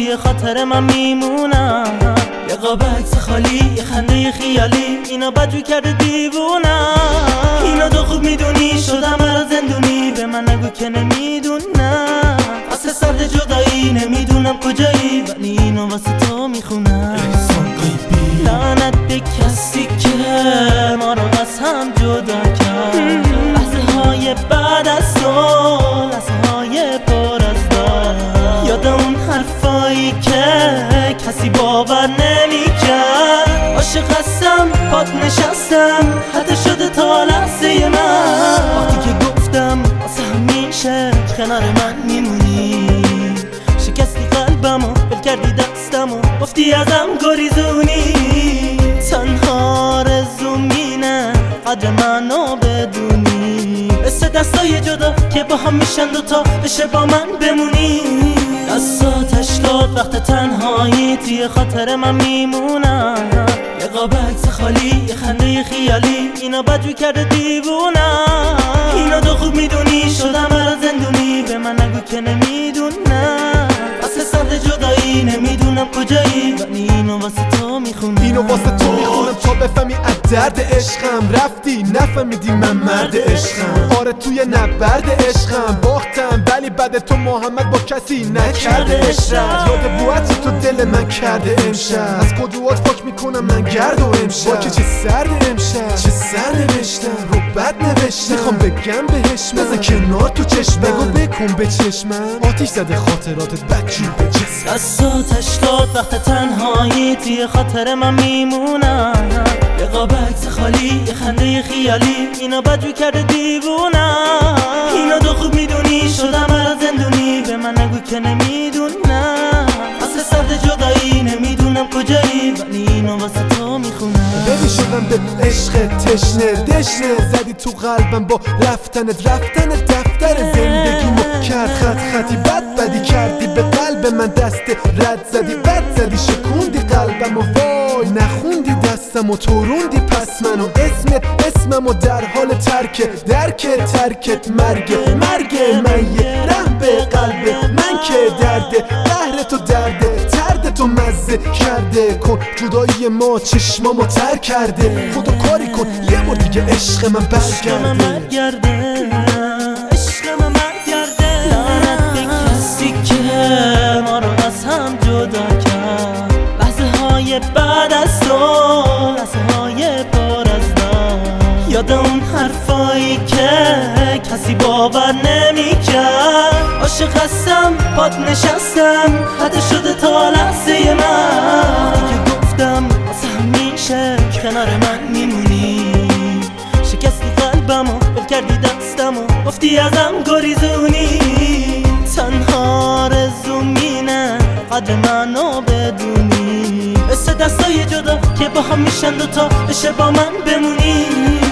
توی خاطر من میمونم. یه قاب عکس خالی، یه خنده خیالی، اینا بدجور کرده دیوونم. اینا تو خوب میدونی شدم برا زندونی، به من نگو که نمیدونم. واسه سرد جدایی نمیدونم کجایی، ولی اینو واسه تو میخونم. لعنت به کسی که ما رو از هم جدا کرد. لحظه های بعد از تو، لحظه های پر از دار. یاد اون حرفایی که کسی باور نمیکرد. عاشق هستم، پات نشستم، حتی شده تا لحظه من. وقتی که گفتم واسه همیشه کنار من میمونی. شکستی قلبمو، بل کردی دستمو، گفتی ازم گریزونی. تنها آرزومینه قدر منو بدونی. مثل دستای جدا که با هم میشن دوتا، بشه با من بمونی. دستاتش داد وقت تنهایی، توی خاطر من میمونم. یه قاب عکس خالی، یه خنده خیالی، اینا بدجور کرده دیوونم. اینا تو خوب میدونی شدم برا زندونی، به من نگو که نمیدونم. واسه سرد جدایی نمیدونم کجایی، ولی اینو واسه تو میخونم. اینو واسه تو میخونم تا بفهمی از درد عشقم. رفتی نفهمیدی من مرد عشقم. آره توی نبرد عشقم باختم، ولی بعد تو محمد با کسی نکرده عشقم. یاد بوعتی تو دل من کرده امشب، از کدوات پاک میکنم من گرد و امشب. با که چه سرد امشب، چه سر نوشتم رو بد نوشتم. میخوام بگم بهش بزن کنار تو چشمم، بگو بکن به چشمم. آتیش زده خاطراتت بدجور به جسم. دستاتش داد وقت تنهایی، توی خاطر من میمونم. یه قاب عکس خالی، یه خنده خیالی، اینا بدجور کرده دیوونم. اینا تو خوب میدونی شدم برا زندونی، به من نگو که نمیدونم. واسه سرد جدایی نمیدونم کجایی، ولی اینو واسه تو میخونم. ببین شدم به عشق تشنه دشنه، زدی تو قلبم با رفتنت دفتر زندگیمو کرد خطی بدی کردی به قلب من دست رد زدی بد زدی شکوندی قلبمو وای نخوندی دستمو توروندی پس منو اسممو در حال ترکت مرگ من یه رحم به قلب من که درده قهر تو درد تو مزه کرده. کن جدایی ما چشمامو تر کرده، خودو کاری کن یه بار دیگه عشق من برگرده. عشق من برگرده. لعنت به کسی که ما رو از هم جدا کرد. لحظه های بعد از تو، لحظه های پر از دار. یاد اون حرفایی که کسی باور نمیکرد. عاشق هستم، پات نشستم، حتی شده تا لحظه من. وقتی که گفتم واسه همیشه کنار من میمونی. شکستی قلبمو، بل کردی دستمو، گفتی ازم گریزونی. تنها آرزومینه قدر منو بدونی. مثل دستای جدا که با هم میشن دوتا، بشه با من بمونی.